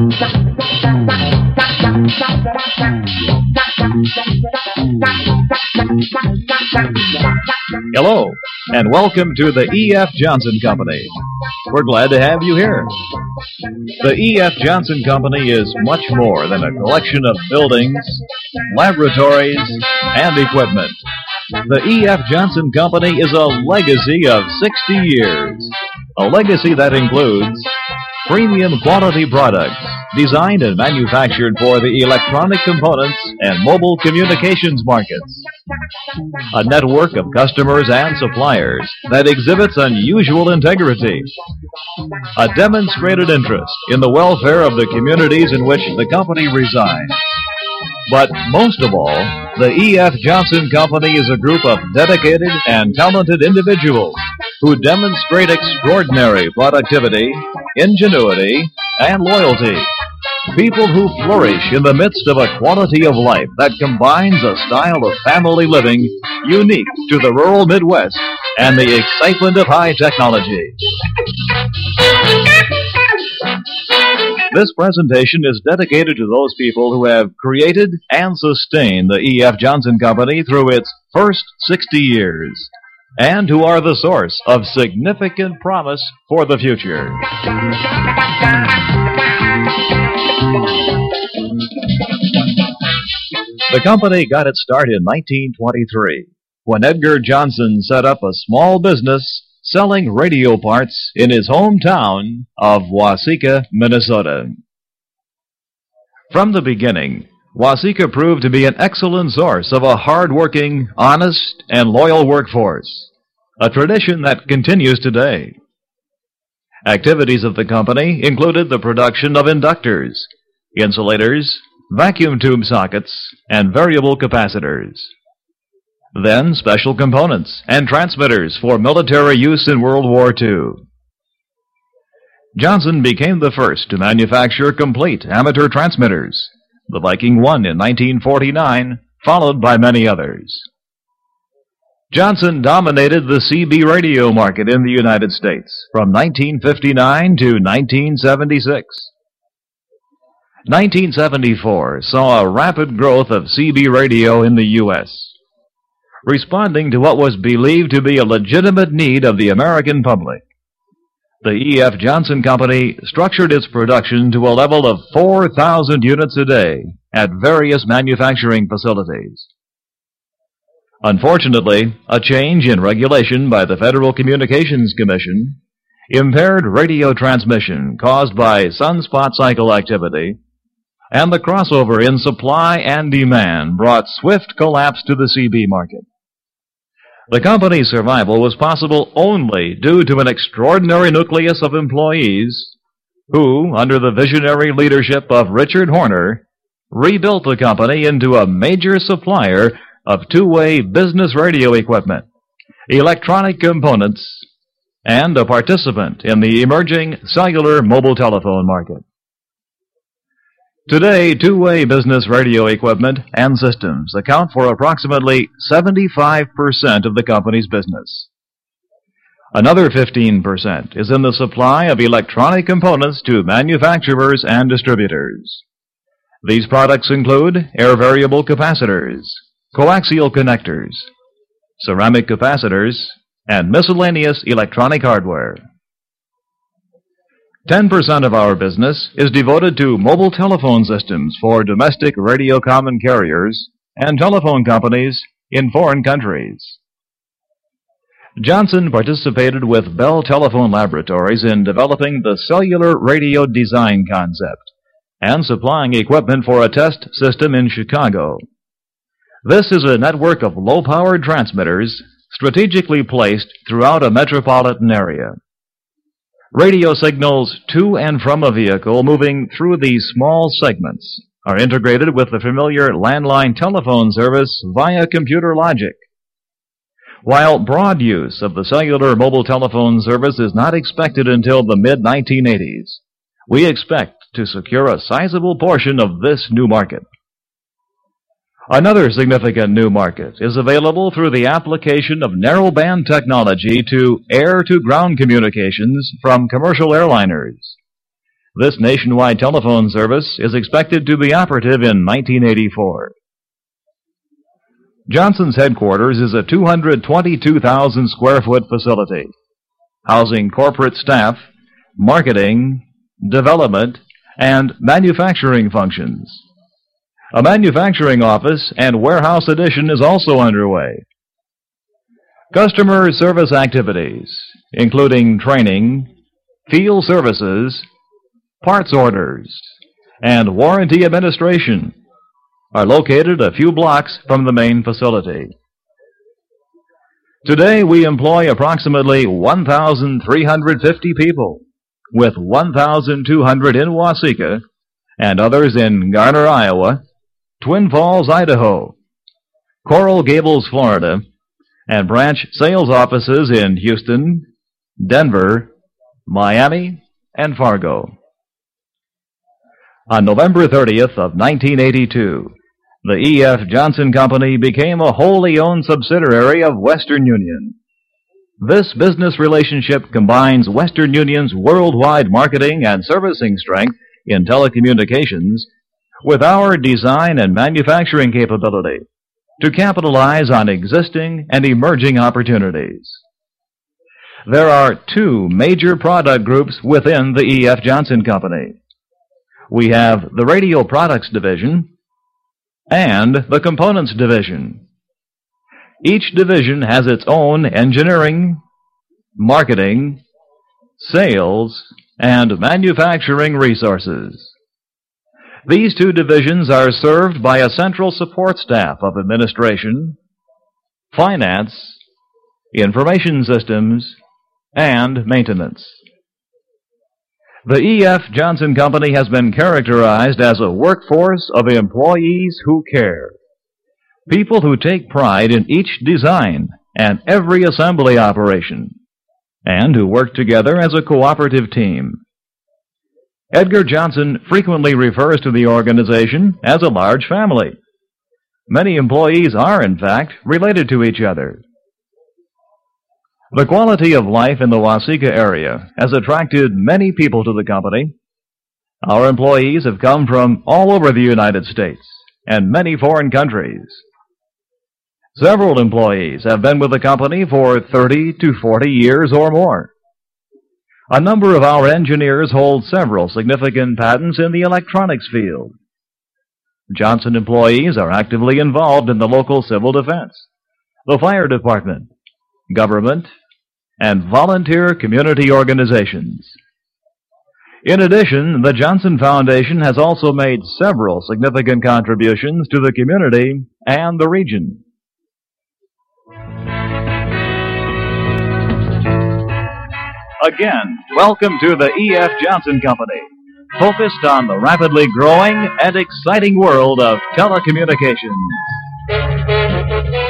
Hello, and welcome to the E.F. Johnson Company. We're glad to have you here. The E.F. Johnson Company is much more than a collection of buildings, laboratories, and equipment. The E.F. Johnson Company is a legacy of 60 years. A legacy that includes premium quality products designed and manufactured for the electronic components and mobile communications markets. A network of customers and suppliers that exhibits unusual integrity. A demonstrated interest in the welfare of the communities in which the company resides. But most of all, the E.F. Johnson Company is a group of dedicated and talented individuals who demonstrate extraordinary productivity, ingenuity, and loyalty. People who flourish in the midst of a quality of life that combines a style of family living unique to the rural Midwest and the excitement of high technology. This presentation is dedicated to those people who have created and sustained the E.F. Johnson Company through its first 60 years, and who are the source of significant promise for the future. The company got its start in 1923, when Edgar Johnson set up a small business selling radio parts in his hometown of Waseca, Minnesota. From the beginning, Waseca proved to be an excellent source of a hard-working, honest, and loyal workforce, a tradition that continues today. Activities of the company included the production of inductors, insulators, vacuum tube sockets, and variable capacitors. Then special components and transmitters for military use in World War II. Johnson became the first to manufacture complete amateur transmitters, the Viking 1 in 1949, followed by many others. Johnson dominated the CB radio market in the United States from 1959 to 1976. 1974 saw a rapid growth of CB radio in the U.S., responding to what was believed to be a legitimate need of the American public. The E.F. Johnson Company structured its production to a level of 4,000 units a day at various manufacturing facilities. Unfortunately, a change in regulation by the Federal Communications Commission impaired radio transmission caused by sunspot cycle activity, and the crossover in supply and demand brought swift collapse to the CB market. The company's survival was possible only due to an extraordinary nucleus of employees who, under the visionary leadership of Richard Horner, rebuilt the company into a major supplier of two-way business radio equipment, electronic components, and a participant in the emerging cellular mobile telephone market. Today, two-way business radio equipment and systems account for approximately 75% of the company's business. Another 15% is in the supply of electronic components to manufacturers and distributors. These products include air variable capacitors, coaxial connectors, ceramic capacitors, and miscellaneous electronic hardware. 10% of our business is devoted to mobile telephone systems for domestic radio common carriers and telephone companies in foreign countries. Johnson participated with Bell Telephone Laboratories in developing the cellular radio design concept and supplying equipment for a test system in Chicago. This is a network of low-powered transmitters strategically placed throughout a metropolitan area. Radio signals to and from a vehicle moving through these small segments are integrated with the familiar landline telephone service via computer logic. While broad use of the cellular mobile telephone service is not expected until the mid-1980s, we expect to secure a sizable portion of this new market. Another significant new market is available through the application of narrowband technology to air-to-ground communications from commercial airliners. This nationwide telephone service is expected to be operative in 1984. Johnson's headquarters is a 222,000 square foot facility, housing corporate staff, marketing, development, and manufacturing functions. A manufacturing office and warehouse addition is also underway. Customer service activities, including training, field services, parts orders, and warranty administration, are located a few blocks from the main facility. Today, we employ approximately 1,350 people, with 1,200 in Waseca and others in Garner, Iowa, Twin Falls, Idaho, Coral Gables, Florida, and branch sales offices in Houston, Denver, Miami, and Fargo. On November 30th of 1982, the E.F. Johnson Company became a wholly owned subsidiary of Western Union. This business relationship combines Western Union's worldwide marketing and servicing strength in telecommunications with our design and manufacturing capability to capitalize on existing and emerging opportunities. There are two major product groups within the E.F. Johnson Company. We have the Radio Products Division and the Components Division. Each division has its own engineering, marketing, sales, and manufacturing resources. These two divisions are served by a central support staff of administration, finance, information systems, and maintenance. The E.F. Johnson Company has been characterized as a workforce of employees who care. People who take pride in each design and every assembly operation, and who work together as a cooperative team. Edgar Johnson frequently refers to the organization as a large family. Many employees are, in fact, related to each other. The quality of life in the Waseca area has attracted many people to the company. Our employees have come from all over the United States and many foreign countries. Several employees have been with the company for 30 to 40 years or more. A number of our engineers hold several significant patents in the electronics field. Johnson employees are actively involved in the local civil defense, the fire department, government, and volunteer community organizations. In addition, the Johnson Foundation has also made several significant contributions to the community and the region. Again, welcome to the E.F. Johnson Company, focused on the rapidly growing and exciting world of telecommunications.